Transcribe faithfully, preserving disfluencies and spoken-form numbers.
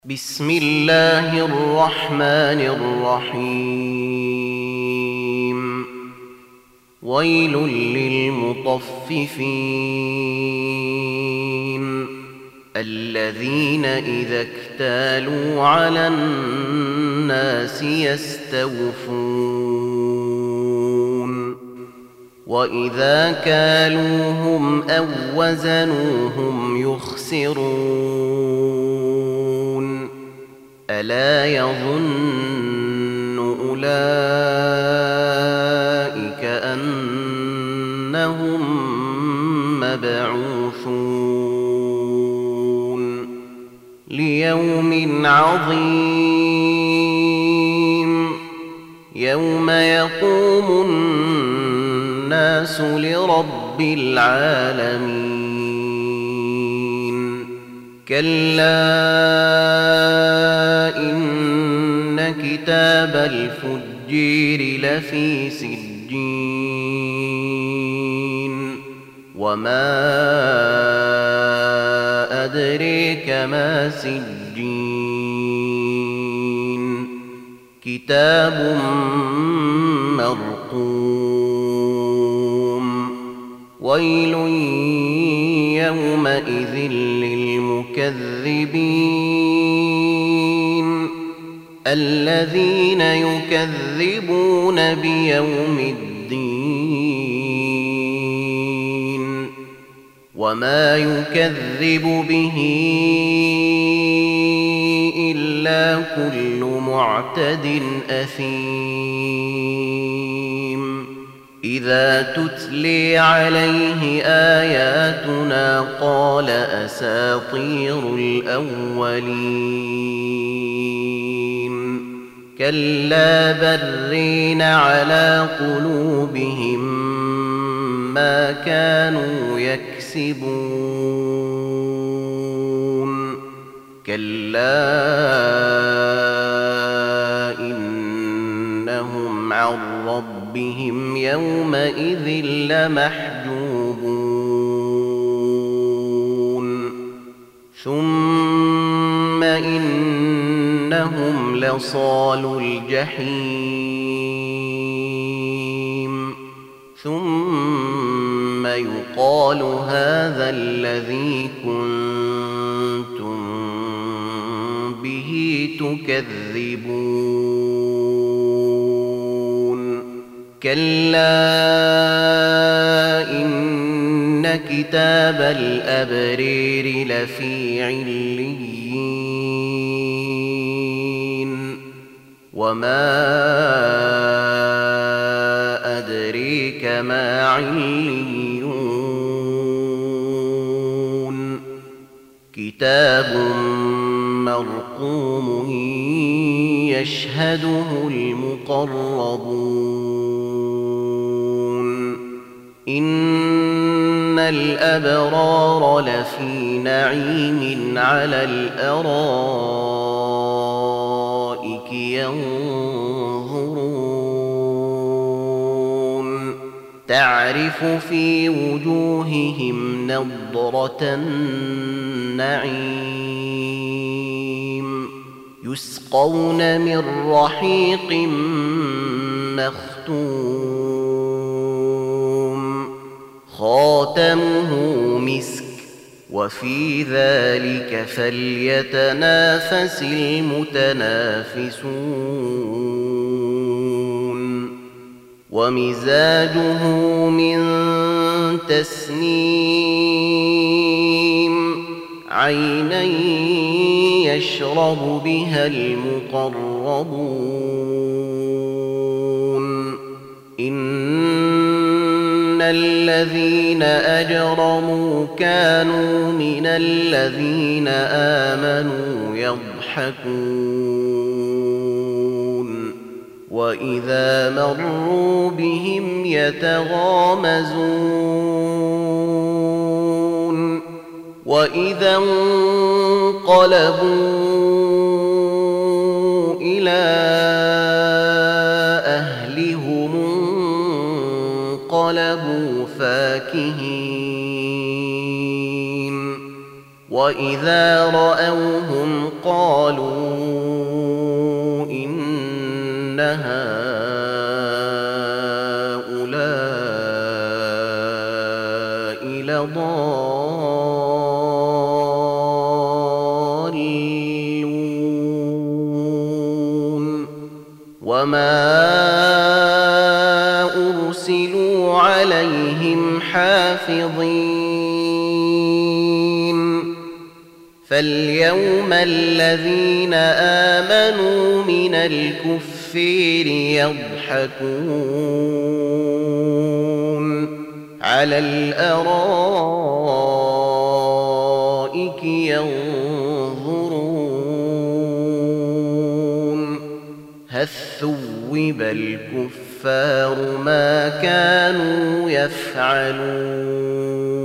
بسم الله الرحمن الرحيم. ويل للمطففين الذين إذا اكتالوا على الناس يستوفون وإذا كالوهم أو وزنوهم يخسرون. ألا يظن أولئك أنهم مبعوثون ليوم عظيم يوم يقوم الناس لرب العالمين. كلا إن كتاب الفجير لفي سجين وما أدريك ما سجين كتاب مرقوم. ويل يومئذ للمكذبين الذين يكذبون بيوم الدين وما يكذب به إلا كل معتد أثيم. إذا تتلي عليه آياتنا قال أساطير الأولين. كلا برين على قلوبهم ما كانوا يكسبون. كلا إنهم عن ربهم يومئذ لمحجوبون. ثم إنهم لصالو الجحيم ثم يقال هذا الذي كنتم به تكذبون. كلا إن كتاب الأبرير لفي عليين وما أدريك ما عليون كتاب مرقوم يشهده المقربون. إن الأبرار لفي نعيم على الأرائك ينظرون تعرف في وجوههم نضرة النعيم يسقون من رحيق مختوم خاتمه مسك وفي ذلك فليتنافس المتنافسون. ومزاجه من تسنيم عينا يشرب بها المقربون. إن الذين أجرموا كانوا من الذين آمنوا يضحكون وإذا مروا بهم يتغامزون وإذا انقلبوا إلى أهلهم انقلبوا فاكهين وإذا رأوهم قالوا إن هؤلاء لضالون وما أرسلوا عليهم حافظين فاليوم الذين آمنوا من الكفار يضحكون على الأرائك ينظرون هل ثوب الكفار ما كانوا يفعلون